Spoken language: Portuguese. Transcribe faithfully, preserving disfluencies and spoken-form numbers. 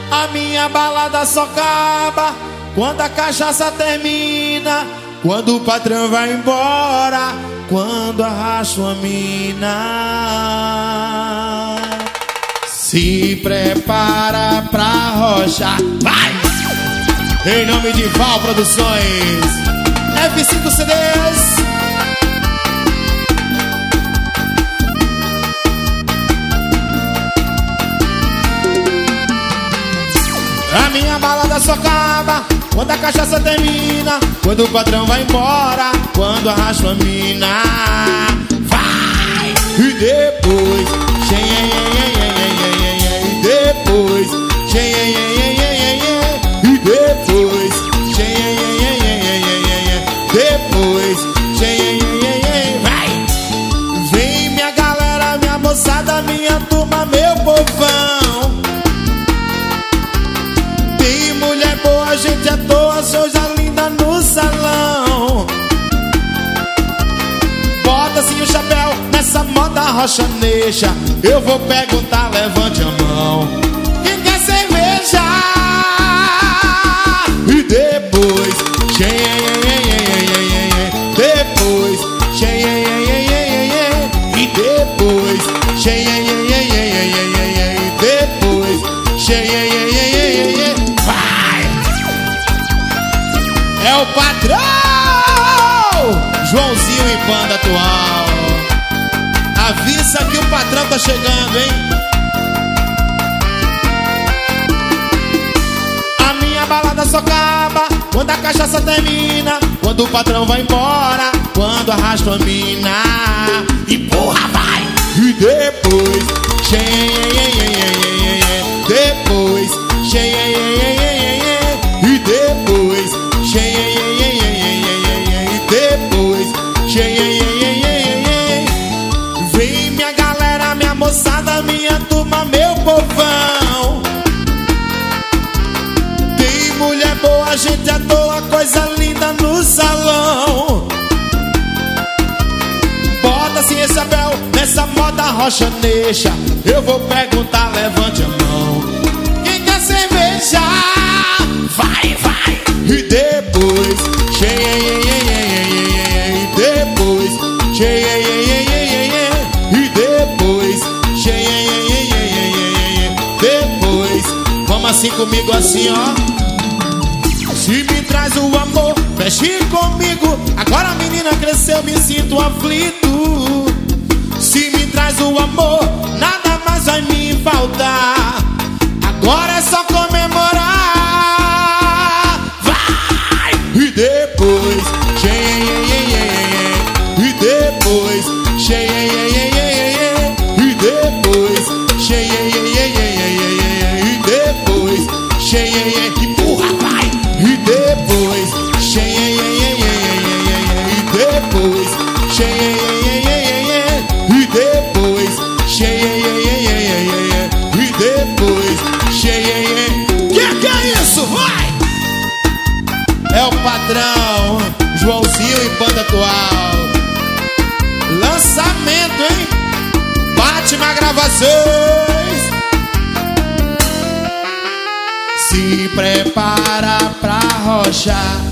A minha balada só acaba quando a cachaça termina, quando o patrão vai embora, quando arrasto a mina. Se prepara pra rocha, vai! Em nome de Val Produções, F cinco C Ds. A minha balada só acaba quando a cachaça termina, quando o patrão vai embora, quando arrasto a mina. Vai! E depois, e depois, e depois, depois, vai! Vem minha galera, minha moçada, minha turma, meu povão. Tem mulher boa, gente à toa, souja linda no salão. Bota assim o chapéu nessa moda rochaneja. Eu vou perguntar, levante a mão. Quem quer cerveja? E depois, depois, e depois, depois, vai! É o patrão Joãozinho e banda atual. Avisa que o patrão tá chegando, hein? A minha balada só acaba quando a cachaça termina, quando o patrão vai embora, quando arrasto a mina. E porra, vai! E depois, depois, e depois, depois, vem minha galera, minha moçada, minha turma, meu povão. Tem mulher boa, gente à toa, coisa linda no salão. Bota assim esse chapéu nessa moda rochaneja. Eu vou perguntar, levante a mão. Quem quer cerveja? Vai, vai! E depois, depois, e depois, depois, vamos assim comigo, assim, ó. Se me traz o amor, mexe comigo. Agora a menina cresceu, me sinto aflito. Se me traz o amor, nada mais vai me faltar. Agora é só comemorar. Vai! E depois, e depois, e depois, e depois, empurra, vai! E depois, e depois, e depois, e depois, que que é isso? Vai! É o patrão Joãozinho e banda atual. Lançamento, hein? Batman Gravações. Se prepara pra rocha.